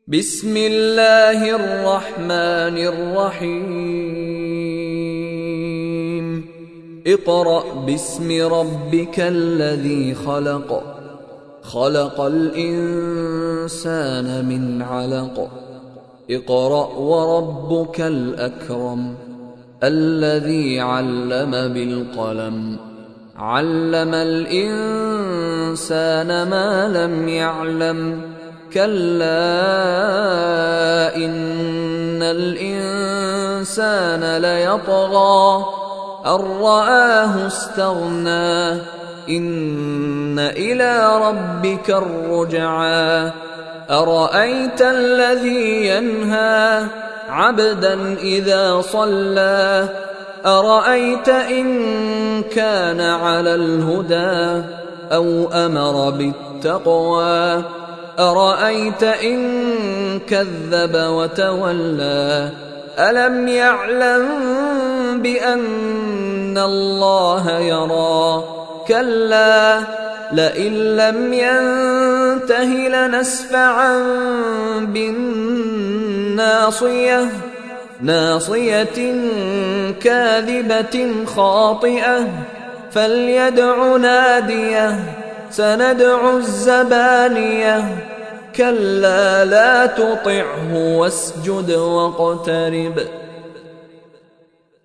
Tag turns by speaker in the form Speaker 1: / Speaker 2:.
Speaker 1: بسم الله الرحمن الرحيم اقرأ باسم ربك الذي خلق خلق الإنسان من علق اقرأ وربك الأكرم الذي علم بالقلم علم الإنسان ما لم يعلم كلا إن الإنسان ليطغى أن رآه استغنى إن إلى ربك الرجعى أرأيت الذي ينهى عبدا إذا صلى أرأيت إن كان على الهدى أو أمر بالتقوى أرأيت إن كذب وتولى ألم يعلم بأن الله يرى كلا لئن لم ينته لنسفعا بالناصية ناصية كاذبة خاطئة فليدع ناديه سندع الزبانية كلا لا تطعه واسجد واقترب